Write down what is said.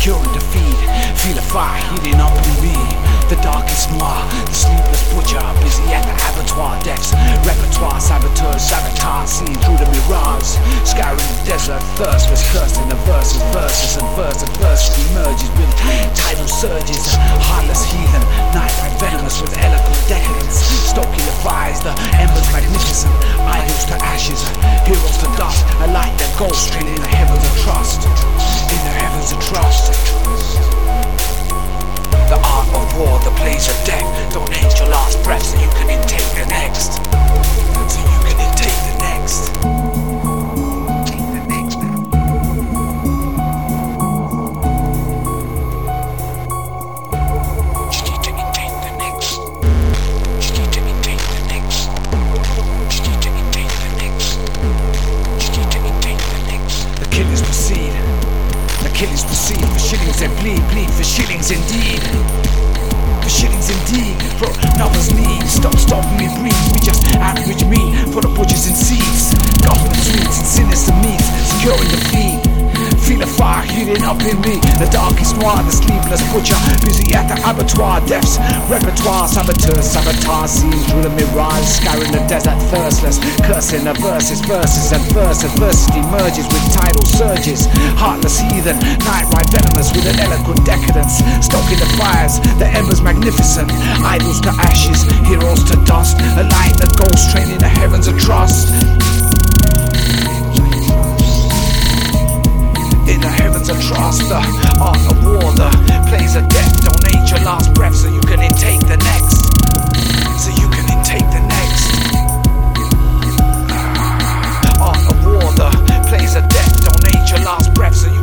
securing defeat. Feel a fire heating up in me. The darkest mar, the sleepless butcher, busy at the abattoir decks. Repertoire, saboteurs, sabotage, seen through the mirage. Scouring the desert, thirstless, cursing the verses, and verse adversity emerges with tidal surges. Heartless heathen, night-like venomous with eloquent decadence. Stoking the fires, the embers magnificent, idols to ashes, heroes to dust. A light that goes straight in the heavens of trust. In the heavens of trust. The art of war, the blaze of death. Don't end your last breath so you can intake the next. So you can intake the next. Take the next. You need to intake the next. You need to intake the next. You need to intake the next. You need to intake the next. The killers proceed. The killings proceed, for shillings they bleed, bleed for shillings indeed. For shillings indeed, for numbers need. Stop me breathe, we just average meat. For the butchers and seeds, government sweets and sinister meats. Securing the feed, feel a fire heating up in me. The darkest noir, the sleepless butcher, busy at the abattoir depths. Repertoire, saboteurs, sabotage, seen through the mirage. Scouring the desert thirstless, cursing the verses, adversity merges with tidal surges. Heartless heathen, night-ride venomous with an eloquent decadence. Stoking the fires, the embers magnificent, idols to ashes, heroes to dust. A light that goes straight in the heavens of trust. In the heavens of trust, the art of war, the plays of death. Donate your last breath so you can intake the next. So you can intake the next. Art of war, the plays of death. Donate your last breath so you